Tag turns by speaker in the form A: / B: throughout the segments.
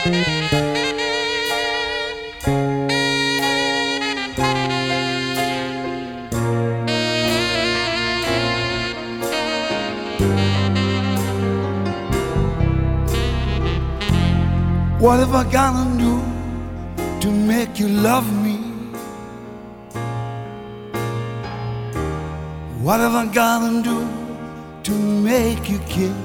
A: What have I gotta do to make you love me? What have I gotta do to make you care?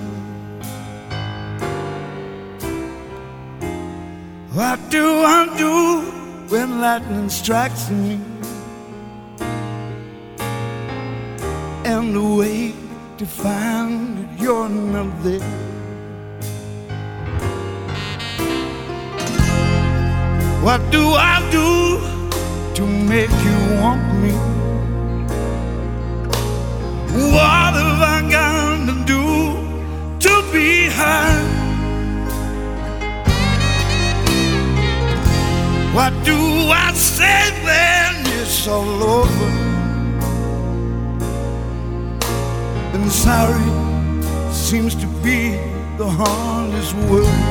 A: What do I do when lightning strikes me and the way to find that you're not there? What do I do to make you want me? What have I got to do to be heard? What do I say when it's all over? And sorry seems to be the hardest word.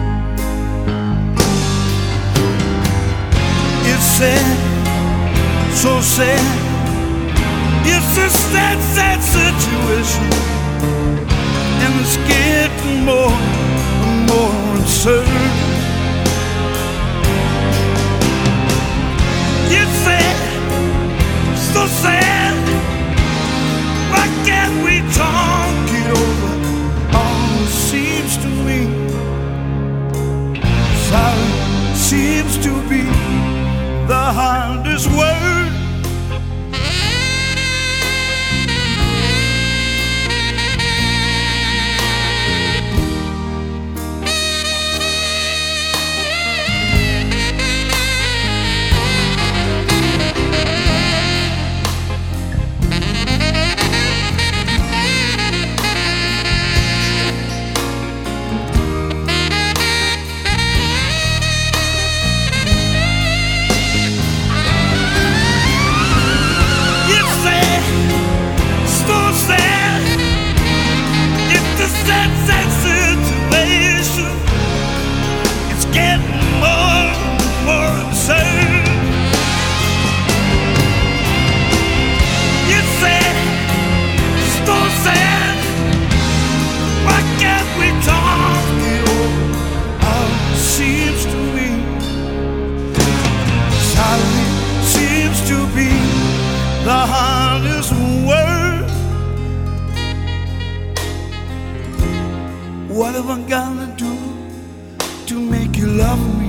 A: It's sad, so sad. It's a sad, sad situation, and it's getting more and more absurd. It's sad, so sad. Why can't we talk it over? All it seems to me, sorry seems to be the hardest word. The hardest word. What have I gotta do to make you love me?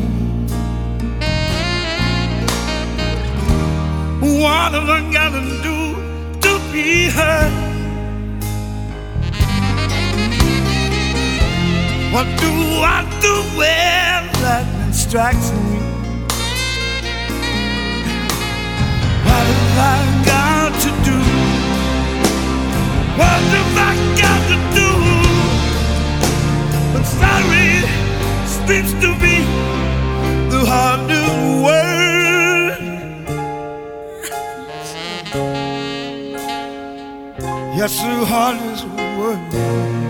A: What have I gotta do to be heard? What do I do when lightning strikes me? What have I got to do? What have I got to do? But sorry seems to be the hardest word. Yes, the hardest word.